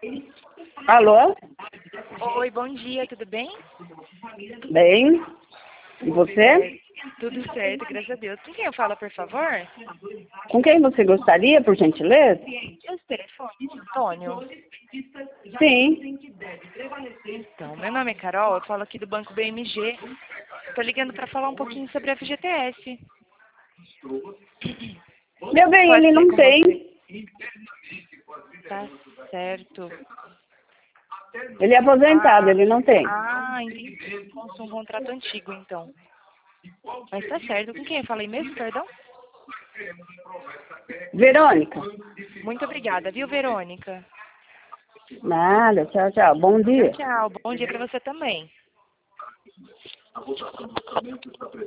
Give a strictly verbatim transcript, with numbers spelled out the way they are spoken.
Alô? Oi, bom dia, tudo bem? Bem? E você? Tudo certo, graças a Deus. Com quem eu falo, por favor? Com quem você gostaria, por gentileza? Esse telefone, Antônio. Sim. Então, meu nome é Carol, eu falo aqui do Banco B M G. Estou ligando para falar um pouquinho sobre a F G T S. Meu bem, Pode ele ser não com tem. você? Tá certo. Ele é aposentado, Ah, ele não tem. ah, entendi. Um contrato antigo, então. Mas tá certo. Com quem eu falei mesmo, perdão? Verônica? Muito obrigada, viu, Verônica? Nada, tchau, tchau. Bom Tchau, dia. tchau. Bom dia para você também.